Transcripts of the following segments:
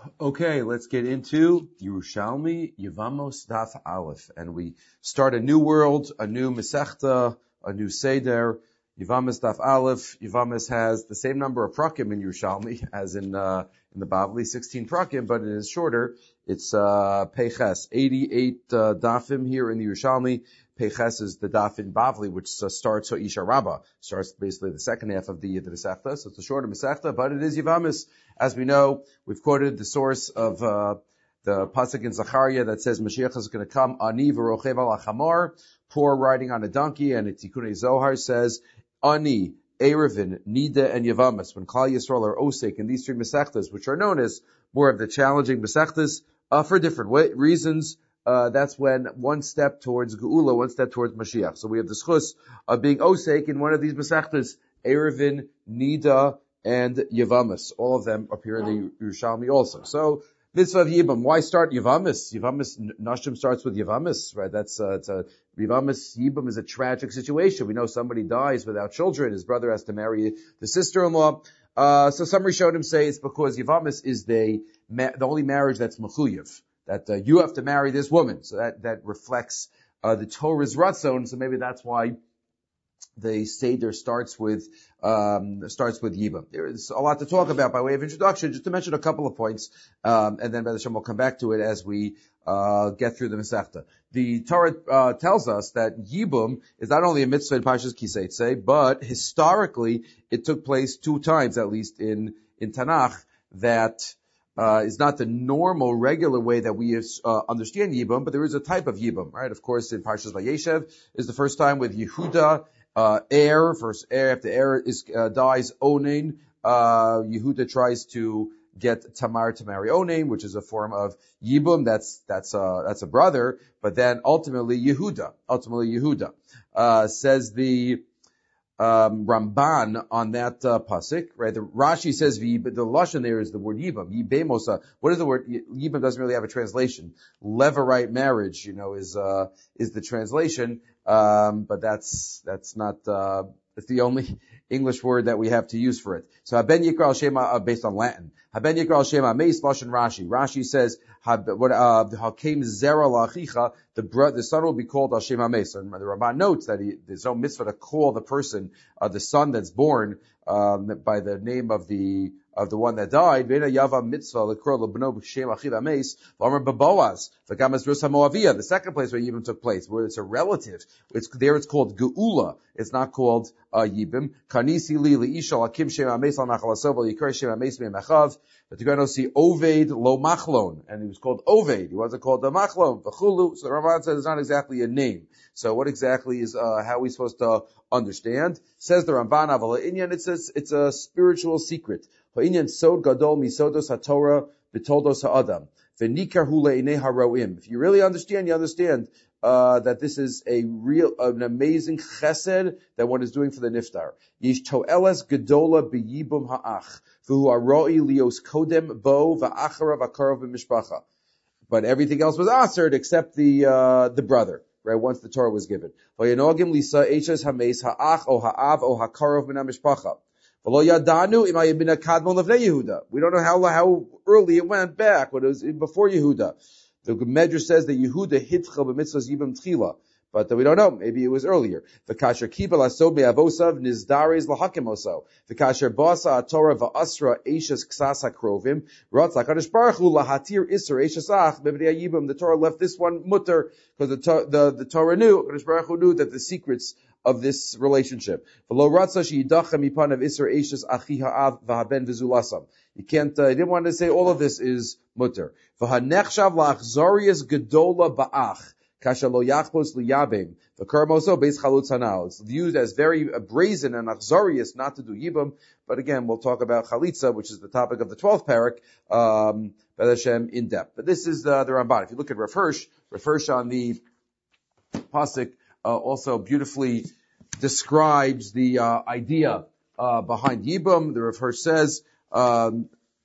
Okay, let's get into Yerushalmi Yevamos Daf Aleph, and we start a new world, a new Masechta, a new Seder. Yevamos Daf Aleph. Yevamos has the same number of prakim in Yerushalmi as in the Bavli, 16 prakim, but it is shorter. It's Peiches, 88 dafim here in the Yerushalmi. Peiches is the daf in Bavli, which starts Isha Rabbah, starts basically the second half of the Masechta. So it's a shorter Masechta, but it is Yevamos. As we know, we've quoted the source of the pasuk in Zechariah that says Mashiach is going to come, Ani v'rochev al achamor, poor riding on a donkey, and Tikkunei Zohar says, Ani, Erevin, Nida, and Yevamos. When Klal Yisrael are osek in these three Masechtas, which are known as more of the challenging Masechtas, for different reasons, that's when one step towards Geula, one step towards Mashiach. So we have the schus of being osek in one of these Masechtas, Erevin, Nida, and Yevamos. All of them appear in the Yerushalmi also. So, Mitzvah of Yibam. Why start Yevamos? Nashim starts with Yevamos, right? Yevamos, Yibam is a tragic situation. We know somebody dies without children. His brother has to marry the sister-in-law. So some Rishonim say it's because Yevamos is the only marriage that's mechuyev, that you have to marry this woman. So that reflects the Torah's ratzon. So maybe that's why the Seder starts with Yibam. There is a lot to talk about by way of introduction, just to mention a couple of points, and then B'ezras Hashem will come back to it as we get through the Masechta. The Torah tells us that Yibum is not only a mitzvah in Parshas Kiseitze, but historically it took place 2 times, at least in Tanakh, that is not the normal, regular way that we understand Yibum, but there is a type of Yibum, right? Of course, in Parshas Vayeshev is the first time with Yehuda, first heir after heir dies, Onain. Yehuda tries to get Tamar to marry Onain, which is a form of Yibum. That's a brother. But then ultimately Yehuda. Says the Ramban on that pasuk, right? The Rashi says the lashon there is the word yibam, yibemosa. What is the word? Yibam doesn't really have a translation. Levirate marriage, is the translation, but that's not it's the only English word that we have to use for it. So haben yikra al shema based on Latin. Haben yikra al shema meis lashon Rashi. Rashi says hakem zera lachicha, the son will be called al shema meis. And the Ramban notes that there's no mitzvah to call the person the son that's born by the name of the one that died. Vena yava mitzvah lekro lebno b'shem achiv ameis v'amar b'boaz v'gamas rus hamoaviyah. The second place where Yibam took place, where it's a relative, it's called geula. It's not called Yibam. Kanisi li leishal akim shem ameis al nachalaso v'yikar shem ameis me'mechav. But you're going to see Oved lo machlon, and he was called Oved. He wasn't called the machlon v'chulu. So the Ramban says it's not exactly a name. So what exactly is how are we supposed to understand? Says the Ramban aval inyan. It's a spiritual secret. Inyan sod gadol misodos haTorah b'toldos ha'adam v'nikar hu le'inei haroim. If you really understand, you understand that this is an amazing chesed that one is doing for the niftar. Yish to'eles gadola b'yibum ha'ach v'hu aroi lios kodem bo v'achara v'karov b'mishpacha. But everything else was answered except the brother, right? Once the Torah was given. V'yanogim lisa eches hameis ha'ach o ha'av o ha'karov min ha'mishpacha. We don't know how early it went back, when it was before Yehuda. The Medrash says that Yehuda hitchel b'mitzvahs yibam tchila, but we don't know. Maybe it was earlier. V'kasher kibel aso be'avosav nizdares lahakim oso. V'kasher basa atorah va'asra eishes ksas hakrovim. Ratz HaKadosh Baruch Hu lahatir iser eishes ach b'bnei yibam. The Torah left this one mutter because the Torah knew, HaKadosh Baruch Hu knew that the secrets of this relationship. You can't, he didn't want to say all of this is mutter. It's viewed as very brazen and achzarius not to do yibam, but again, we'll talk about chalitza, which is the topic of the 12th parak, B'ezras Hashem in depth. But this is the Ramban. If you look at Rav Hirsch on the pasuk, also beautifully describes the idea behind Yibam. The Rav Hirsch says,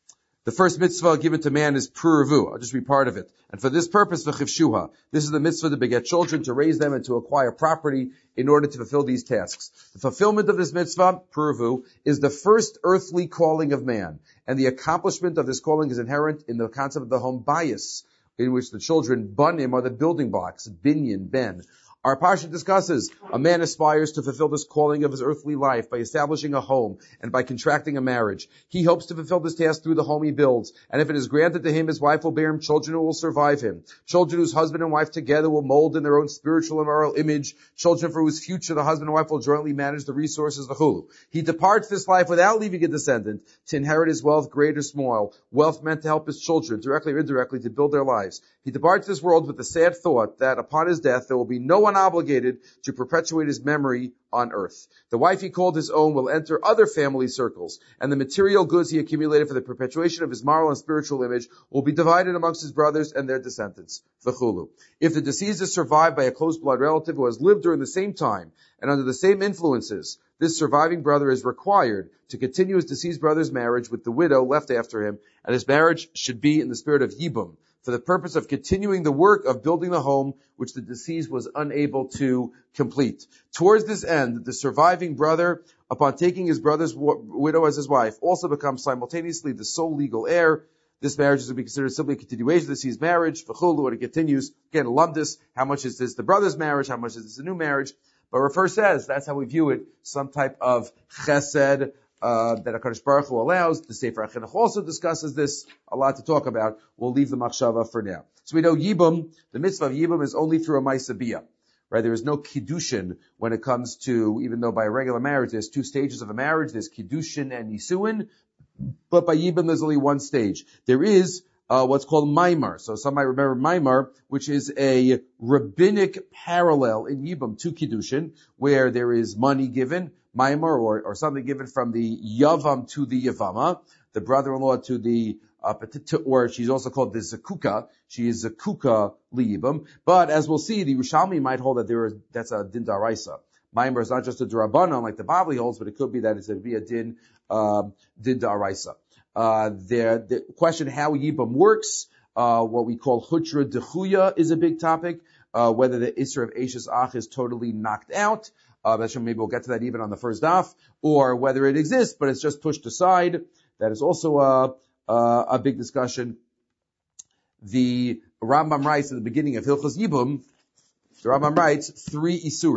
The first mitzvah given to man is puravu. I'll just read part of it. And for this purpose, v'chivshuha. This is the mitzvah to beget children, to raise them, and to acquire property in order to fulfill these tasks. The fulfillment of this mitzvah, puravu, is the first earthly calling of man. And the accomplishment of this calling is inherent in the concept of the home bias, in which the children, banim, are the building blocks, binyan, ben. Our parsha discusses a man aspires to fulfill this calling of his earthly life by establishing a home and by contracting a marriage. He hopes to fulfill this task through the home he builds, and if it is granted to him, his wife will bear him children who will survive him. Children whose husband and wife together will mold in their own spiritual and moral image. Children for whose future the husband and wife will jointly manage the resources, the chulu. He departs this life without leaving a descendant to inherit his wealth, great or small. Wealth meant to help his children, directly or indirectly, to build their lives. He departs this world with the sad thought that upon his death there will be no one obligated to perpetuate his memory on earth. The wife he called his own will enter other family circles, and the material goods he accumulated for the perpetuation of his moral and spiritual image will be divided amongst his brothers and their descendants. V'chulu. If the deceased is survived by a close blood relative who has lived during the same time and under the same influences, this surviving brother is required to continue his deceased brother's marriage with the widow left after him, and his marriage should be in the spirit of yibum, for the purpose of continuing the work of building the home which the deceased was unable to complete. Towards this end, the surviving brother, upon taking his brother's widow as his wife, also becomes simultaneously the sole legal heir. This marriage is to be considered simply a continuation of the deceased marriage. V'chulu, and it continues. Again, lumdis, how much is this the brother's marriage? How much is this a new marriage? But Rav says, that's how we view it, some type of chesed, that HaKadosh Baruch Hu allows. The Sefer HaChinuch also discusses this, a lot to talk about. We'll leave the machshava for now. So we know Yibum, the mitzvah of Yibum is only through a Ma'aseh Biyah. Right? There is no Kiddushin when it comes to, even though by a regular marriage there's two stages of a marriage, there's Kiddushin and Yisuin, but by Yibum there's only one stage. There is what's called Maimar. So some might remember Maimar, which is a rabbinic parallel in Yibum to Kiddushin, where there is money given, Maimar, or something given from the Yavam to the Yavama, the brother-in-law to the, or she's also called the Zakuka. She is Zakuka Liyibam. But as we'll see, the Yerushalmi might hold that that's a din daraisa. Maimar is not just a drabanan like the Bavli holds, but it could be that it's going to be a din daraisa. The question how Yibam works, what we call Hutra Dechuya is a big topic, whether the Isser of Eishes Ach is totally knocked out. Maybe we'll get to that even on the first daf, or whether it exists, but it's just pushed aside. That is also a big discussion. The Rambam writes at the beginning of Hilchos Yibum, the Rambam writes three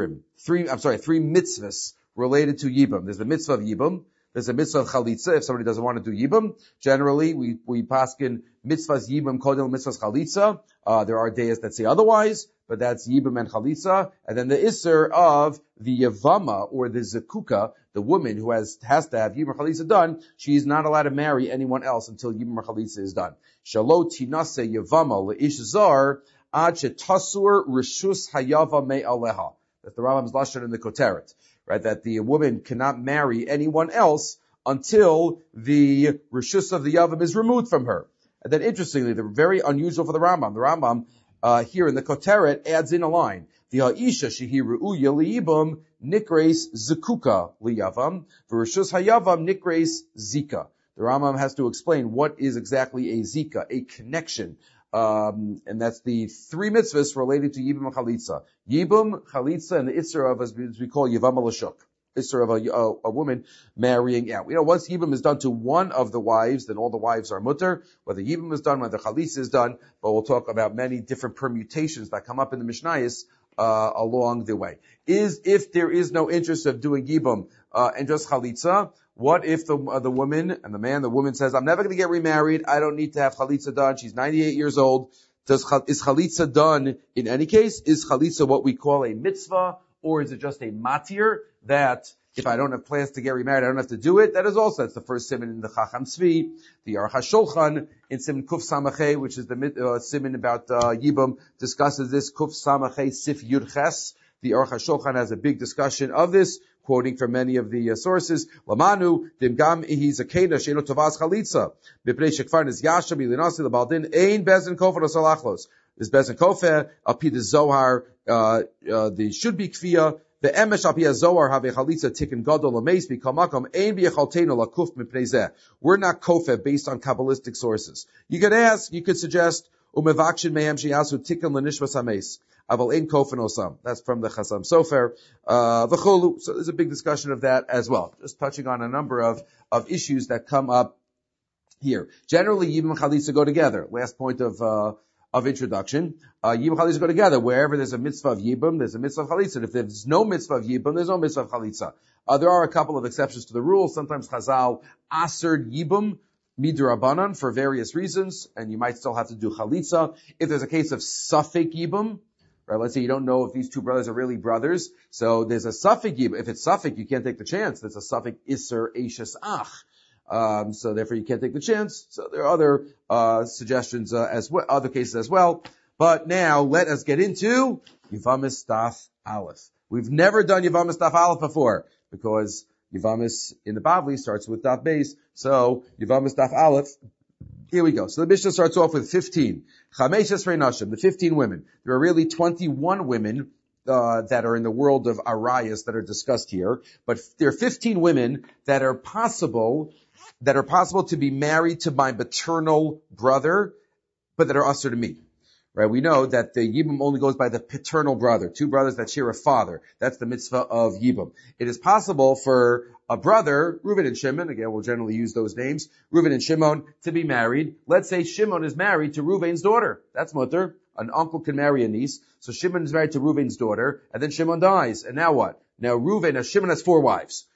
mitzvahs related to Yibum. There's the mitzvah of Yibum. There's a mitzvah of chalitza if somebody doesn't want to do Yibum. Generally, we paskin mitzvahs Yibum, kodel mitzvahs chalitza. There are days that say otherwise, but that's Yibum and chalitza. And then the Isser of the Yavama, or the Zakuka, the woman who has to have Yibum or chalitza done, she is not allowed to marry anyone else until Yibum or chalitza is done. Shalo tinase Yavama le'ish zar ad shetasur rishus hayava me'aleha. That's the Rambam's lashon in the Koteret. Right, that the woman cannot marry anyone else until the rishus of the yavam is removed from her. And then interestingly, they're very unusual for the Rambam. The Rambam, here in the Koteret adds in a line. The ha'isha shehi ru'uya liyibum nikreis zekuka liyavam, v'rishus hayavam nikreis zika. The Rambam has to explain what is exactly a zika, a connection. And that's the three mitzvahs related to Yibum and Chalitza. Yibum, Chalitza, and the Isser of, as we call Yavam Lashuk. Isser of a woman marrying out. Once Yibum is done to one of the wives, then all the wives are mutter. Whether Yibum is done, whether Chalitza is done, but we'll talk about many different permutations that come up in the Mishnayos, along the way. If there is no interest of doing Yibum, and just Chalitza, what if the woman and the woman says, I'm never going to get remarried, I don't need to have Chalitza done, she's 98 years old. Is Chalitza done in any case? Is Chalitza what we call a mitzvah, or is it just a matir, that if I don't have plans to get remarried, I don't have to do it? That is also, that's the first siman in the Chacham Tzvi. The Aruch HaShulchan in Siman Kuf Samachay, which is the siman about Yibum, discusses this, Kuf Samachay Sif Yud Ches. The Aruch HaShulchan has a big discussion of this, quoting from many of the sources. Lamanu dimgam ihi zakena sheino tovas chalitza b'pnei shekfar nizyasha milinasi lebaldin ein bezin kofer osalachlos. This bezin kofer api the Zohar the should be kfiyah the emesh apia zohar have chalitza tikkun gadol lameis b'kamakom ein b'yechalteinu lakuf mipnei zeh. We're not kofeh based on Kabbalistic sources. You could suggest, umevakshin mehem sheyasu tikkun lenishvas hameis. Aval ein kofen osam. That's from the Chasam Sofer. V'cholu. So there's a big discussion of that as well. Just touching on a number of issues that come up here. Generally, Yibam and Chalitza go together. Last point of introduction. Yibam and Chalitza go together. Wherever there's a mitzvah of Yibam, there's a mitzvah of Chalitza. And if there's no mitzvah of Yibam, there's no mitzvah of Chalitza. There are a couple of exceptions to the rule. Sometimes Chazal asered Yibam midrabanan for various reasons, and you might still have to do Chalitza. If there's a case of Safek Yibam, right, let's say you don't know if these two brothers are really brothers, so there's a Safek Yibam. If it's Safek, you can't take the chance. There's a Safek Isser Eishes Ach. So therefore you can't take the chance. So there are other suggestions as well, other cases as well. But now let us get into Yevamis Daf Aleph. We've never done Yevamis Daf Aleph before because Yevamis in the Bavli starts with Daf Beis. So Yevamis Daf Aleph. Here we go. So the Mishnah starts off with 15. Chamesh Esrei Nashim, the 15 women. There are really 21 women that are in the world of Arayas that are discussed here, but there are 15 women that are possible to be married to my maternal brother, but that are usher to me. Right? We know that the Yibam only goes by the paternal brother, two brothers that share a father. That's the mitzvah of Yibam. It is possible for a brother, Reuven and Shimon, again we'll generally use those names, Reuven and Shimon, to be married. Let's say Shimon is married to Reuven's daughter. That's mutter. An uncle can marry a niece. So Shimon is married to Reuven's daughter, and then Shimon dies. And now what? Now Shimon has 4 wives.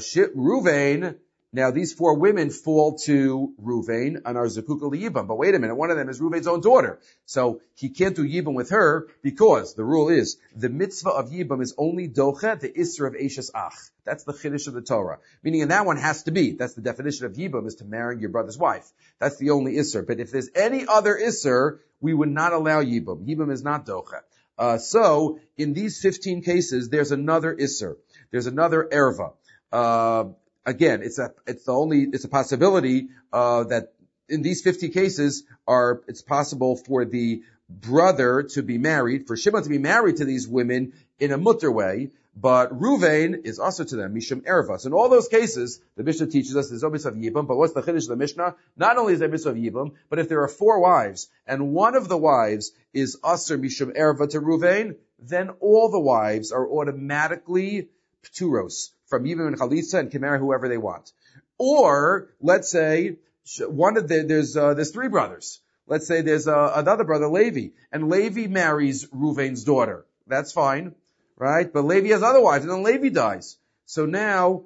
Now these 4 women fall to Reuven and are Zekuka Yibam. But wait a minute, one of them is Reuven's own daughter. So he can't do Yibam with her because the rule is the mitzvah of Yibam is only doche, the Isser of Eishes Ach. That's the Chiddush of the Torah. Meaning, and that one has to be. That's the definition of Yibam, is to marry your brother's wife. That's the only Isser. But if there's any other Isser, we would not allow Yibam. Yibam is not doche. So in these 15 cases, there's another Isser. There's another Erva. Again, it's a possibility, that in these 50 cases it's possible for the brother to be married, for Shimon to be married to these women in a mutter way, but Reuven is also to them, Mishum Erva. So in all those cases, the Mishnah teaches us there's no mitzvah of Yibam, but what's the Chiddush of the Mishnah? Not only is there mitzvah of Yibam, but if there are 4 wives, and one of the wives is Aser Mishum Erva to Reuven, then all the wives are automatically Pturos from Yibam and Chalitza and can marry whoever they want. Or, let's say, there's 3 brothers. Let's say there's another brother, Levi, and Levi marries Reuven's daughter. That's fine, right? But Levi has other wives, and then Levi dies. So now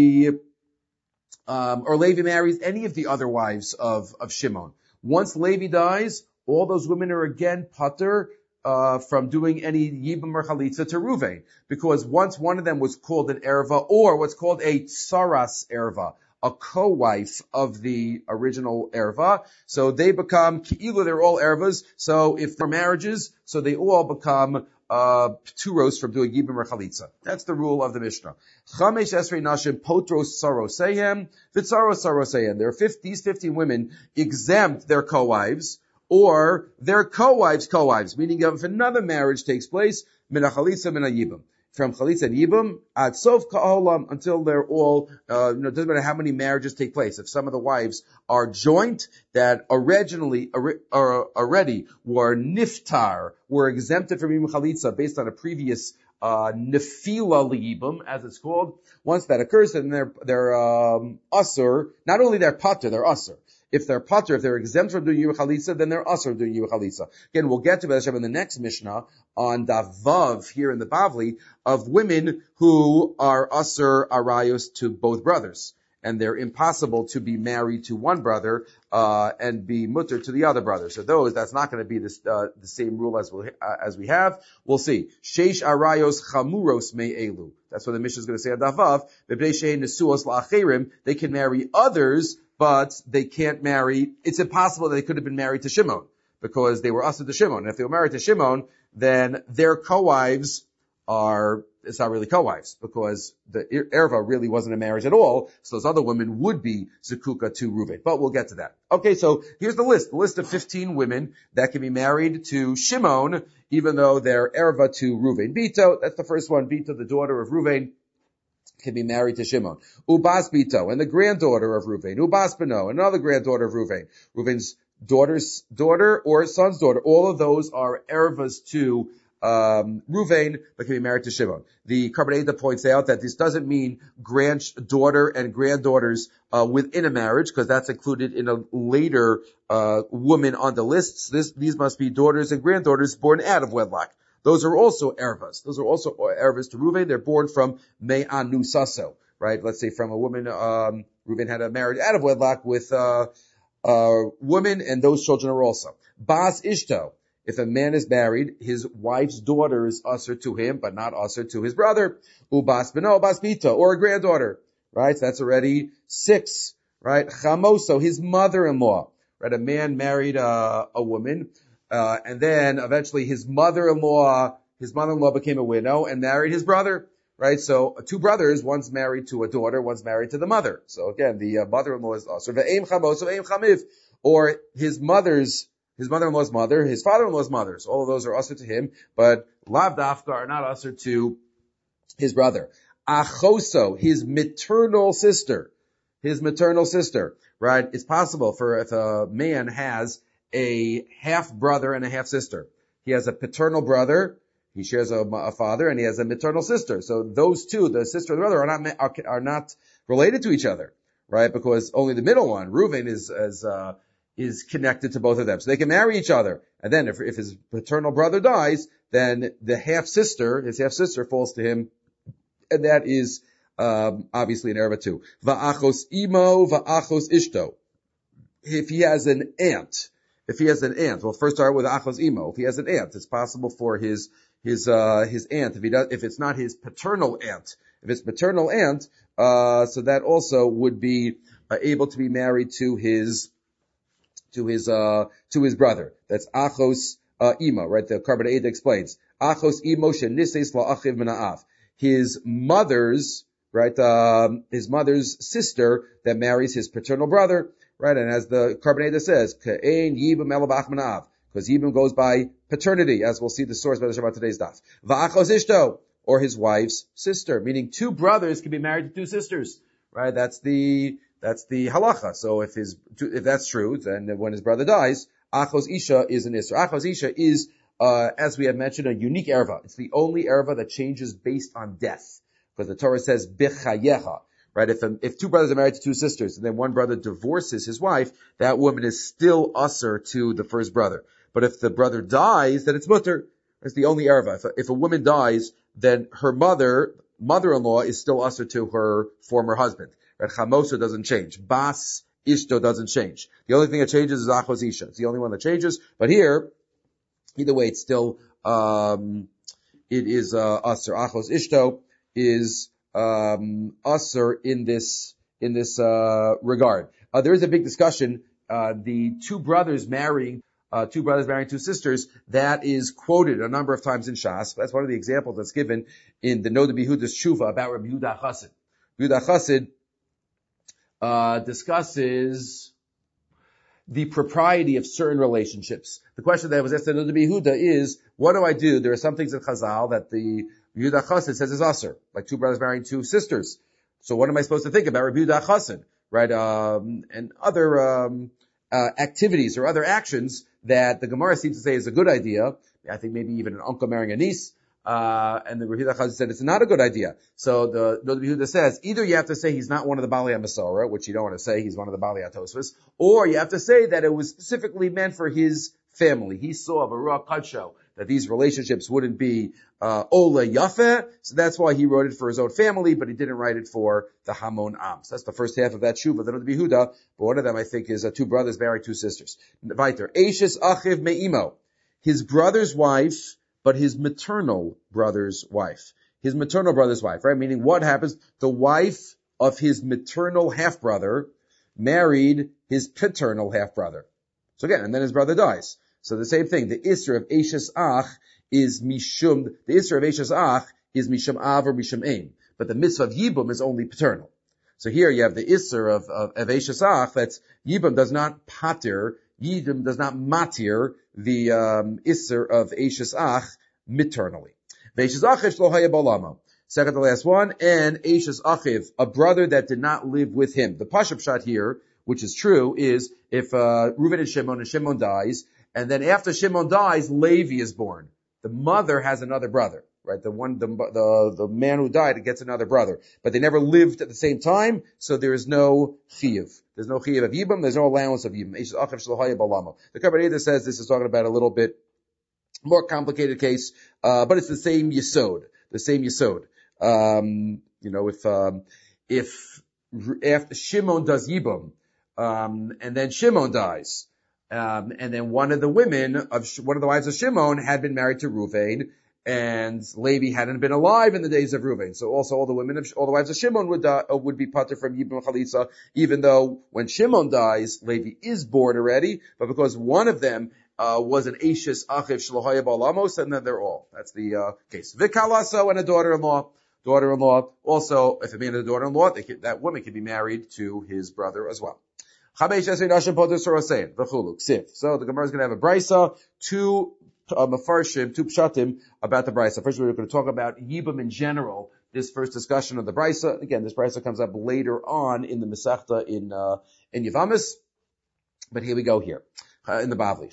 or Levi marries any of the other wives of Shimon. Once Levi dies, all those women are again pater from doing any Yibam or Chalitza to Reuven. Because once one of them was called an Erva, or what's called a Tsaras Erva, a co-wife of the original Erva, so they become, either they're all Ervas, so if they're marriages, so they all become Pturos from doing Yibam or Chalitza. That's the rule of the Mishnah. Chamesh Esrei Nashim Potros Sarosehem, Vitzaros Sarosehem. There are these 15 women exempt their co-wives, or their co-wives, meaning if another marriage takes place, Mina Chalitza, Mina Yibam. From Chalitza and Yibam, at Sof Ka'olam, until they're all, it doesn't matter how many marriages take place. If some of the wives are joint, that already were niftar, were exempted from Yibam Chalitza based on a previous, nefila liyibam, as it's called. Once that occurs, then they're usur. Not only they're pater, they're usur. If they're pater, if they're exempt from doing Yibam Chalitza, then they're usur doing Yibam Chalitza. Again, we'll get to Be'ez Hashem in the next Mishnah on Davav here in the Bavli of women who are usur arayos to both brothers. And they're impossible to be married to one brother, and be mutter to the other brother. So that's not going to be the same rule as we have. We'll see. Sheish arayos chamuros me'elu. That's what the Mishnah is going to say on Davav. They can marry others, but they can't marry. It's impossible that they could have been married to Shimon, because they were usher to Shimon. And if they were married to Shimon, then their co-wives it's not really co-wives, because the Erva really wasn't a marriage at all, so those other women would be Zekuka to Reuven. But we'll get to that. Okay, so here's the list of 15 women that can be married to Shimon even though they're erva to Ruvain. Bito, that's the first one. Bito, the daughter of Ruvain, can be married to Shimon. Ubas Bito, and the granddaughter of Ruvain. Ubas Beno, another granddaughter of Ruvain. Ruvain's daughter's daughter or son's daughter. All of those are ervas to Ruvain, but can be married to Shimon. The Karban points out that this doesn't mean granddaughter and granddaughters within a marriage, because that's included in a later woman on the lists. These must be daughters and granddaughters born out of wedlock. Those are also ervas. Those are also ervas to Ruvain. They're born from me'anu saso, right? Let's say from a woman, Ruvain had a marriage out of wedlock with a woman, and those children are also. Bas ishto. If a man is married, his wife's daughter is usher to him, but not usher to his brother. Ubas beno, bas bito, or a granddaughter, right? So that's already 6, right? Chamoso, his mother-in-law, right? A man married a woman, and then eventually his mother-in-law became a widow and married his brother, right? So 2 brothers, one's married to a daughter, one's married to the mother. So again, the mother-in-law is usher. Ve'em chamoso, ve'em chamiv, or his mother-in-law's mother, his father-in-law's mother. So all of those are usher to him, but lav dafka are not usher to his brother. Achoso, his maternal sister, right? It's possible for if a man has a half brother and a half sister. He has a paternal brother, he shares a father, and he has a maternal sister. So those two, the sister and the brother, are not related to each other, right? Because only the middle one, Reuven, is connected to both of them. So they can marry each other. And then if his paternal brother dies, then his half sister falls to him. And that is, obviously an erva too. Va'achos imo, va'achos ishto. If he has an aunt, well, first start with achos imo. If he has an aunt, it's possible for his aunt, if it's not his paternal aunt, if it's maternal aunt, so that also would be able to be married to his brother. That's achos imo, right? The Karban explains. Achos imo shenises la'achiv mina'av. His mother's sister that marries his paternal brother, right? And as the Karban says, Ka'ein yibam elabach mina'av, because yibam goes by paternity, as we'll see the source by the Shabbat today's daf. Va'achos ishto, or his wife's sister, meaning 2 brothers can be married to 2 sisters, right? That's the halacha. So if that's true, then when his brother dies, achos isha is an isra. Achos isha is, as we have mentioned, a unique erva. It's the only erva that changes based on death, because the Torah says bichayecha, right? If 2 brothers are married to 2 sisters, and then one brother divorces his wife, that woman is still usher to the first brother. But if the brother dies, then it's mutter. It's the only erva. If a woman dies, then her mother-in-law is still usher to her former husband. Right? Chamosa doesn't change. Bas ishto doesn't change. The only thing that changes is achos isha. It's the only one that changes. But here, either way, it's still, it is, usher. Achos ishto is, usher in this regard. There is a big discussion, the 2 brothers marrying 2 sisters, that is quoted a number of times in Shas. That's one of the examples that's given in the Noda B'Yehuda's Tshuva about Rabbi Yehuda Chassid. Yehuda Chassid discusses the propriety of certain relationships. The question that was asked to Noda B'Yehuda is, what do I do? There are some things in Chazal that the Yehuda Chassid says is asur, like 2 brothers marrying 2 sisters. So what am I supposed to think about Rabbi Yehuda Chassid, right? And other activities or other actions that the Gemara seems to say is a good idea. I think maybe even an uncle marrying a niece. And the Rabbi Yehuda Chassid said it's not a good idea. So the Rabbi Yehuda says, either you have to say he's not one of the Bali HaMasorah, which you don't want to say, he's one of the Bali HaTosfos, or you have to say that it was specifically meant for his family. He saw Baruch Kadsho that these relationships wouldn't be Ola Yafeh, so that's why he wrote it for his own family, but he didn't write it for the Hamon Am. So that's the first half of that Shuvah, the Noda B'Yehuda, but one of them I think is 2 brothers married 2 sisters. Weiter, Eishes Achiv Me'imo, his brother's wife, but his maternal brother's wife. His maternal brother's wife, right? Meaning what happens? The wife of his maternal half-brother married his paternal half-brother. So again, and then his brother dies. So the same thing, the Isra of Eishes Ach is Mishum Av or Mishum Aim. But the mitzvah of Yibum is only paternal. So here you have the Isra of Eishes Ach, that's Yibum does not pater Yibam does not matir the Isser of Eishes Ach maternally. Ve'Eishes Achiv shlo haya b'olamo. Second to last one, and Eishes Achiv, a brother that did not live with him. The Pashup shot here, which is true, is if Reuven and Shimon dies, and then after Shimon dies, Levi is born. The mother has another brother, right? The man who died gets another brother, but they never lived at the same time, so there is no chiyuv. There's no chiyuv of Yibam. There's no allowance of Yibam. Eishes Achiv shlo haya b'olamo. The Kabbalah says this is talking about a little bit more complicated case, but it's the same yesod. The same yesod. If after Shimon does Yibam, and then Shimon dies, and then one of the wives of Shimon had been married to Ruvain, and Levi hadn't been alive in the days of Ruvain. So also all the wives of Shimon would be pater from Yibam Chalitza, even though when Shimon dies, Levi is born already, but because one of them was an Eishes Achiv shlo haya b'olamos, and then they're all. That's the case. Vikalasa and a daughter-in-law. Also, if a man has a daughter-in-law, that woman can be married to his brother as well. So the Gemara is going to have a brisa, two mafarshim, two pshatim about the brisa. First, we're going to talk about Yibam in general. This first discussion of the brisa. Again, this brisa comes up later on in the Masechta in Yavamis. But here we go here. In the Bavli.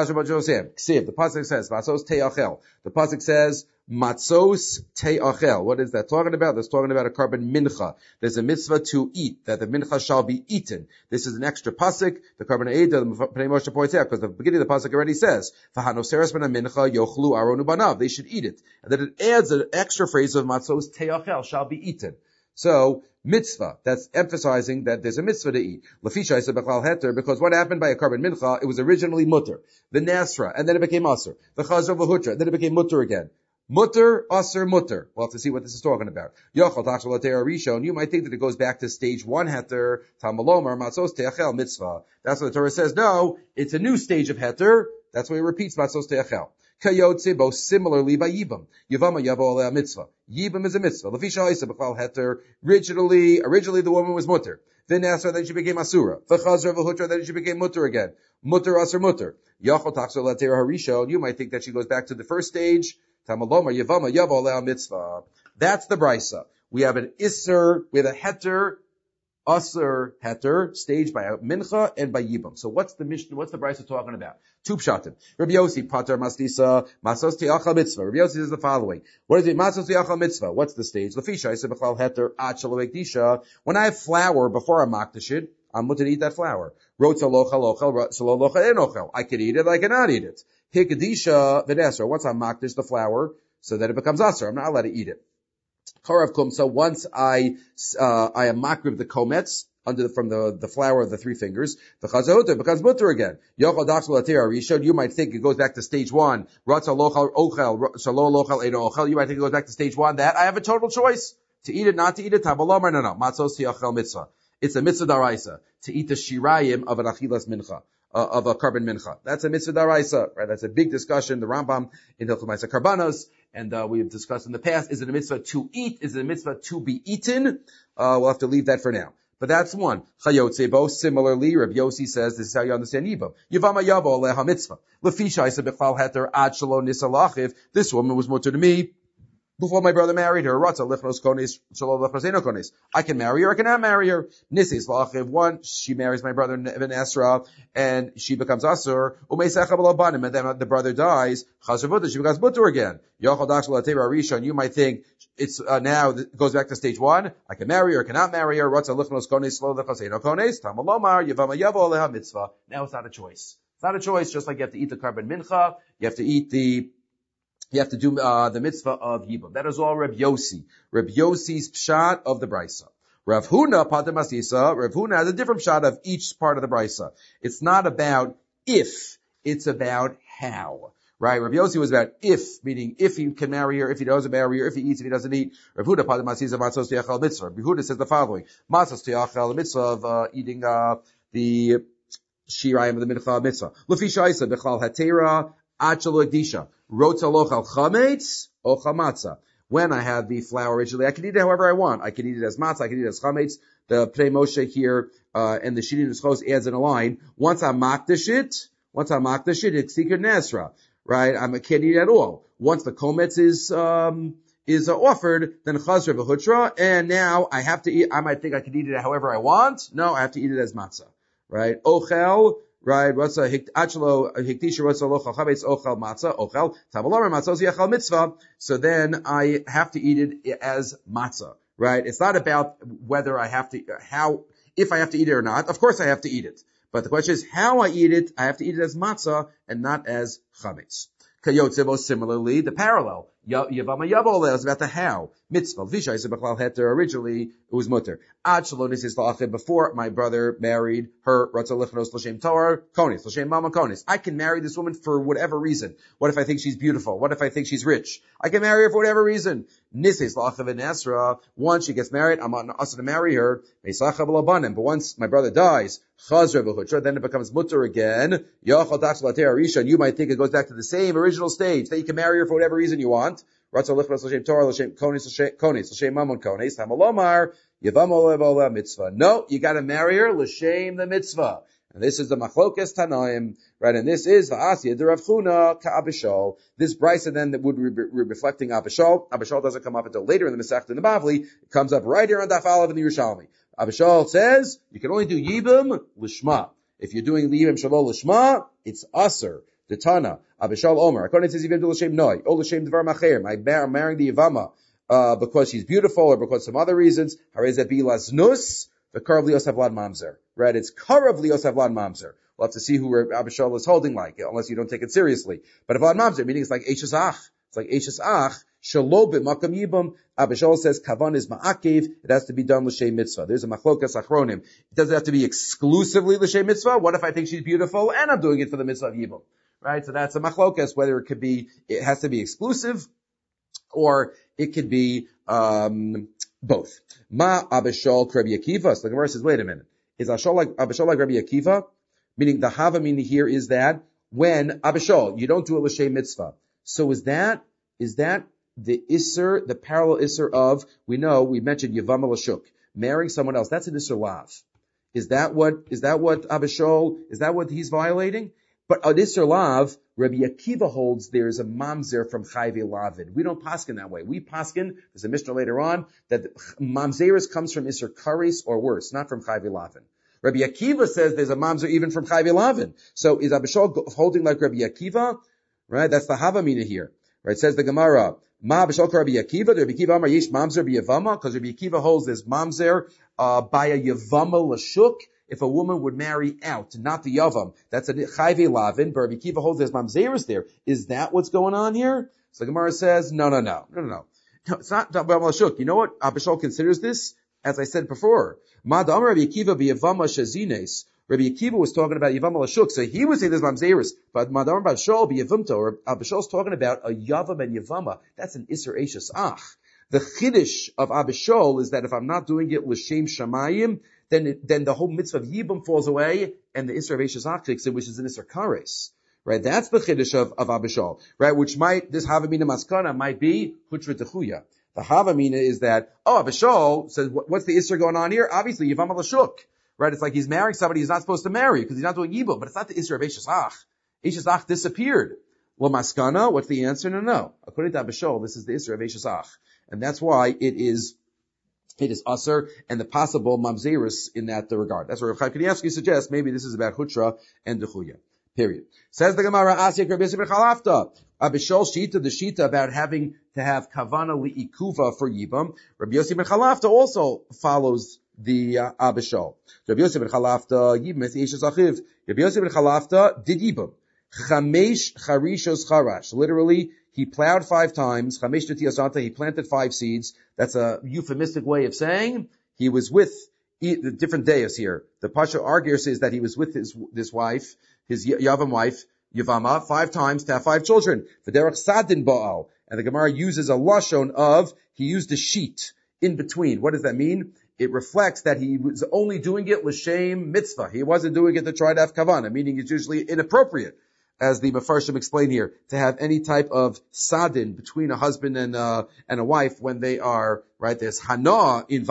The pasuk says, Matzos te'achel. The pasuk says, Matzos te'achel. What is that talking about? That's talking about a carbon mincha. There's a mitzvah to eat, that the mincha shall be eaten. This is an extra pasuk. The carbon Eidah, the Pnei Moshe points out, because the beginning of the pasuk already says, V'hanoseres ben mincha yochlu aronu banav. They should eat it. And then it adds an extra phrase of Matzos te'achel, shall be eaten. So, mitzvah, that's emphasizing that there's a mitzvah to eat. Lafisha is a bechal heter, because what happened by a carbon mincha, it was originally mutter. The nasra, and then it became asr. The chazar v'hutra, then it became mutter again. Mutter, asr, mutter. We'll have to see what this is talking about. Yochel tachshel atera rishon, you might think that it goes back to stage one heter, tamalomar, matzos te'achel, mitzvah. That's what the Torah says. No, it's a new stage of heter. That's why it repeats matzos te'achel. Kayotze, both similarly by Yibam. Yivama yavo alea mitzvah. Yibam is a mitzvah. Lafisha isa b'chal heter. Originally the woman was mutter. Then Asra, then she became asura. V'chazra v'hutra, then she became mutter again. Mutter, asr, mutter. Yachol taksor latera harishon. You might think that she goes back to the first stage. Tamalomar yivama yavo alea mitzvah. That's the brisa. We have an isser, we have a heter, asr, heter, staged by a mincha and by Yibam. So what's the mission, what's the brisa talking about? Two pshatim. Rabbi Yossi, pater mastisa, masos tiachal mitzvah. Rabbi Yossi says the following. What is it? Masos tiachal mitzvah. What's the stage? Lafisha, I said, b'chlal heter, ad shalovek disha. When I have flour before I makdash it, I'm going to eat that flour. Rotza lochal ochel, salo lochal en ochel. I can eat it, I cannot eat it. Hikadisha v'nesra. Once I makdash the flour, so that it becomes asr, I'm not allowed to eat it. Karav kum. So once I am makrib the komets, from the flour of the three fingers, the chazahut becomes mutter again. Yochel dachshel atira rishon. You might think it goes back to stage one. Ratza lochal ochel, shalo lochal eino ochel. You might think it goes back to stage one. That I have a total choice to eat it, not to eat it. Tabalomar, no. Matzos tiachel mitzvah. It's a mitzvah daraisa to eat the shirayim of an achilas mincha. Of a carbon mincha. That's a mitzvah daraisa, right? That's a big discussion. The Rambam in Hilchos Ma'aser Karbanos, and we have discussed in the past, is it a mitzvah to eat? Is it a mitzvah to be eaten? We'll have to leave that for now. But that's one. Chayotzebo, similarly, Rabbi Yossi says, this is how you understand Yibam. Yivama yavo leha mitzvah. Lefisha isa b'chal heter ad shalo nisalachiv. This woman was mutter to me before my brother married her. Ratza lechnos kones, shalo lechnos eno kones. I can marry her, I cannot marry her. Nisis lachiv. One, she marries my brother Ben Esra, and she becomes asur. Umeisach abalabanim, and then the brother dies. Chazavutta, she becomes mutter again. Yochel dachshel ateva rishon. You might think, it's now it goes back to stage one. I can marry her, cannot marry her. Ratza lichnos kones, shlo lechnos eno kones. Tamalomar yivama yavo leha mitzvah. Now it's not a choice. It's not a choice. Just like you have to eat the carbon mincha, you have to do the mitzvah of Yibam. That is all Reb Yossi. Reb Yossi's pshat of the brisa. Rav Huna pater masisa. Rav Huna has a different pshat of each part of the brisa. It's not about if, it's about how. Right? Rav Yossi was about if, meaning if he can marry her, if he doesn't marry her, if he eats, if he doesn't eat. Rav Huda pater masisa matzos tiachal mitzvah. Rav Huda says the following: matzos tiachal mitzvah of eating the shirayim of the mincha mitzvah. Lufi shaisa bechal hatera achal ekdisha rotza lochal chametz o chamatza. When I have the flour originally, I can eat it however I want. I can eat it as matzah, I can eat it as chametz. The Pnei Moshe here and the Shini Neschos adds in a line, once I makdish it, it's Sikir Nesra, right? I can't eat it at all. Once the Kometz is offered, then Chazra v'Hutra, and now I have to eat, I might think I can eat it however I want. No, I have to eat it as matzah, right? Ochel, right? Ratza achlo hiktisha ratza lochal chavetz ochel matzah ochel tavalar matzah ziachal mitzvah. So then I have to eat it as matzah, right? It's not about whether I have to, if I have to eat it or not. Of course I have to eat it. But the question is how I eat it. I have to eat it as matzah and not as chametz. Kayotzevo, similarly, the parallel. Yavama Yabol is about the how. Mitzvah. Vishay Sebachlal Heter, originally, it was mutter. Ad Shalonis is La'achid, before my brother married her, Ratzah Lichnos L'Shem Torah, Konis, L'Shem Mama Konis. I can marry this woman for whatever reason. What if I think she's beautiful? What if I think she's rich? I can marry her for whatever reason. Nisis La'achid and Esra, once she gets married, I'm also to marry her, Mesachav Labanim, but once my brother dies, Chazra v'Hutra, then it becomes mutter again. Yachal Tach Later Arisha, and you might think it goes back to the same original stage, that you can marry her for whatever reason you want. Ratzah lichnos l'shem Torah, l'shem konis, l'shem mamon konis, hamalomar, yavamo levola mitzvah. No, you gotta marry her, l'shem the mitzvah. And this is the machlokes tanaim, right? And this is va'asya de Rav Chuna ka'abishol. This brisa then that would be reflecting Abishol. Abishol doesn't come up until later in the Masechta in the Bavli. It comes up right here on Daf Aleph in the Yerushalmi. Abishol says, you can only do yibam l'shma. If you're doing yibam shalol l'shma, it's aser. The Tana, Abishal Omer, according to Zivim L'Shem Noi, O L'Shem Dvar Macher, I'm marrying the Yavama, because she's beautiful or because some other reasons, Harezah Bilas Nus, the Karav Lios Havlad Mamzer. Right? It's Karav Lios Havlad Mamzer. We'll have to see who Abishal is holding like, unless you don't take it seriously. But Havlad Mamzer, meaning it's like Eishes Ach. It's like Eishes Ach, Shalobim Makam Yibam. Abishal says Kavan is Ma'akev. It has to be done L'Shem Mitzvah. There's a Machlokas Achronim. It doesn't have to be exclusively L'Shem Mitzvah. What if I think she's beautiful and I'm doing it for the Mitzvah of Yibam? Right? So that's a machlokas, whether it has to be exclusive, or it could be, both. Ma Abishol Rabbi Akiva. So the Gemara says, wait a minute. Is Abishol like Rabbi Akiva? Meaning the Hava meaning here is that when Abishol, you don't do a L'Shem Mitzvah. So is that the Isser, the parallel Isser of, we mentioned Yavama L'Shuk, marrying someone else. That's an Isser Lav. Is that what Abishol, is that what he's violating? But on Isser Lav, Rabbi Akiva holds there's a mamzer from Chayve Lavid. We don't paskin that way. We paskin, there's a Mishnah later on, that mamzeris comes from Isser Kares or worse, not from Chayve Lavin. Rabbi Akiva says there's a mamzer even from Chayve Lavin. So is Abishol holding like Rabbi Akiva? Right? That's the Havamina here. Right? It says the Gemara, Ma Abishol Rabbi Akiva, Rabbi Akiva Amar Yesh Mamzer B'Yavama, because Rabbi Akiva holds this mamzer, by a Yavama L'Shuk. If a woman would marry out, not the Yavam, that's a Chayve Lavin, but Rabbi Akiva holds there's mamzeris there. Is that what's going on here? So the Gemara says, no. It's not Yavam L'Shuk. You know what Abishol considers this? As I said before, Ma Da'am Rabbi Akiva B'Yavama Shazines. Rabbi Akiva was talking about Yavam L'Shuk, so he was saying there's mamzeris. But Ma Da'am Abishol B'Yavimto, or Abishol's talking about a Yavam and Yavama. That's an Isser Eishes Ach. The chiddush of Abishol is that if I'm not doing it l'shem shamayim, then the whole mitzvah of Yibam falls away, and the Isser of Eishes Ach kicks in, which is an Isser Kares. Right? That's the chiddush of Abishol. Right? Which this Havamina Maskana might be Hutra Techuya. The Havamina is that, Abishol says, what's the Isser going on here? Obviously, Yavam L'Shuk. Right? It's like he's marrying somebody he's not supposed to marry, because he's not doing Yibam, but it's not the Isser of Eishes Ach. Eishes Ach disappeared. Well, Maskana, what's the answer? No. According to Abishol, this is the Isser of Eishes Ach. And that's why it is Aser and the possible mamzerus in that regard. That's where Rav Chaim Kanievsky suggests maybe this is about Hutra and Dechuya. Period. Says the Gemara, Asya Rabbi Yosef ben Chalafta. Abishol Shita, the Shita about having to have Kavana li'ikuva for Yibam. Rabbi Yosef ben Chalafta also follows the Abishol. Rabbi Yosef ben Chalafta, Yibam es Eishes Achiv. Rabbi Yosef ben Chalafta did Yibam. Chamesh charishos charash. Literally, he plowed 5 times. Chamesh netiyasanta, he planted 5 seeds. That's a euphemistic way of saying he was with the different days here. The Pasha argues is that he was with this wife, his Yavam wife, Yavama, 5 times to have 5 children. V'derech sadin ba'al. And the Gemara uses a lashon of, he used a sheet in between. What does that mean? It reflects that he was only doing it l'shem mitzvah. He wasn't doing it to try to have kavana, meaning it's usually inappropriate, as the Mefarshim explain here, to have any type of sadin between a husband and a wife when they are, right, there's hana involved.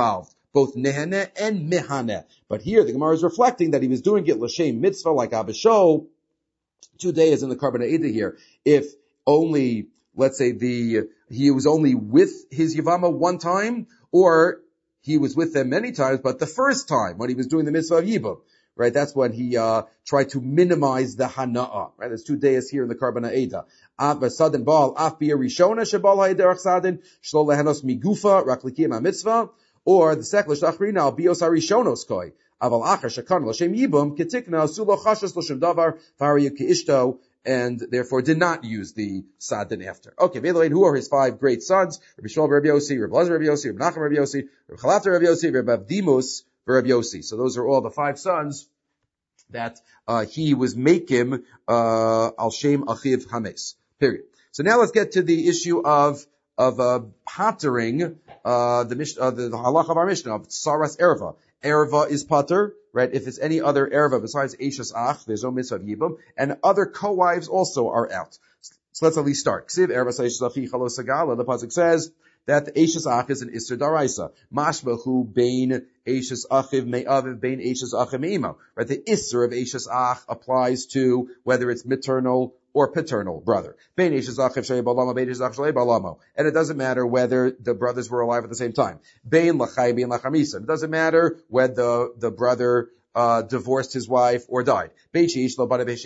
both nehane and mihane. But here the Gemara is reflecting that he was doing it l'shem mitzvah like Abisho. 2 days in the Karban Eidah here. If only, let's say he was only with his Yavama one time, or he was with them many times, but the first time when he was doing the mitzvah of Yibam, right? That's when he tried to minimize the hana'ah, right? There's 2 days here in the Karban Eidah. Sadin Baal Af Bia Rishona Shabal Ha'ederach Sadin Shlo Lehenos Migufa Raklikim HaMitzvah, or the second Shtachrina Al Bios HaRishonos Koi Aval Achar Shakan L'Shem Yibam Ketikna Sulo Chashas L'Shem Davar Fariyu Keishto, and therefore did not use the Sadin after. Okay, who are his 5 great sons? Rabbi Shmuel Rabbi Yossi, Rabbi Lazar Rabbi Yossi, Rabbi Nachman Rabbi Yossi, Rabbi Chalafta Rabbi Yossi, Rabbi Avdimus Rabbi Yossi. So those are all the 5 sons that he was making al shem achiv hames. Period. So now let's get to the issue of pottering the halach of our Mishnah of saras erva. Erva is potter, right? If it's any other erva besides Eishes Ach, there's no mitzvah of Yibam, and other co-wives also are out. So let's at least start. Ksiv erva Eishes Achi chalos sagala. The pasuk says that the Eishes Ach is an Isser Daraisa. Mashbahu bein Eishes Achiv me'aviv bein Eishes Achiv me'imo. Right? The Isser of Eishes Ach applies to whether it's maternal or paternal brother. Bein Eishes Achiv shei balamo, bein Eishes Ach shei balamo. And it doesn't matter whether the brothers were alive at the same time. Bein lachai, bein lachamisa. It doesn't matter whether the brother divorced his wife or died. Right? All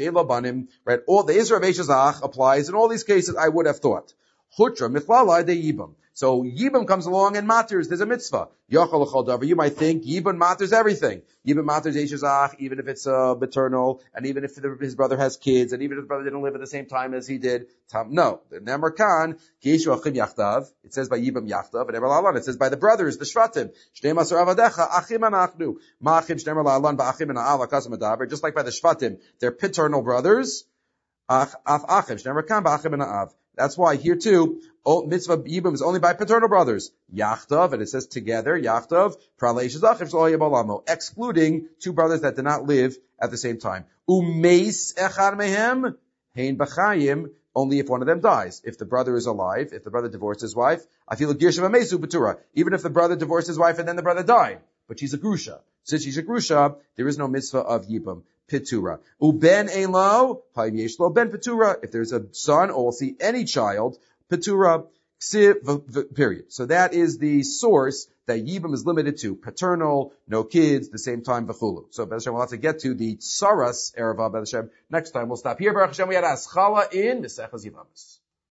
the Isser of Eishes Ach applies in all these cases, I would have thought. Hutra michlala de Yibam. So Yibam comes along and matters. There's a mitzvah. Yachal l'chol davar. You might think Yibam matters everything. Yibam matters Eishes Ach, even if it's maternal, and even if his brother has kids, and even if his brother didn't live at the same time as he did. No. The Nemar Khan, Kieshu achim yachtav. It says by Yibam yachtav, and Nemar la'alan. It says by the brothers, the Shvatim. Shnei masar avadecha, achim anachnu. Ma'achim shnemar la'alan, ba'achim ana'al, akasam adaber. Just like by the Shvatim, they're paternal brothers. Af achim shnemar Khan, ba'achim ana'av. That's why here too, mitzvah Yibam is only by paternal brothers. Yachtav, and it says together, Yachtav, Praleishes Achiv Shlo Balamo, excluding 2 brothers that did not live at the same time. Umeis echad mehem, hein b'chayim, only if one of them dies. If the brother is alive, if the brother divorced his wife, I feel a girshav amesu betura. Even if the brother divorced his wife and then the brother died, but she's a grusha. Since she's a grusha, there is no mitzvah of Yibam. Petura. Uben elo, haim yeshlo ben petura. If there's a son, or we'll see any child, petura, period. So that is the source that Yibam is limited to. Paternal, no kids, the same time, v'chulu. So, B'ez Hashem, we'll have to get to the Saras Ereva, B'ez Hashem. Next time, we'll stop here. B'ez Hashem, we had Aschala in Mesechas Yivamis.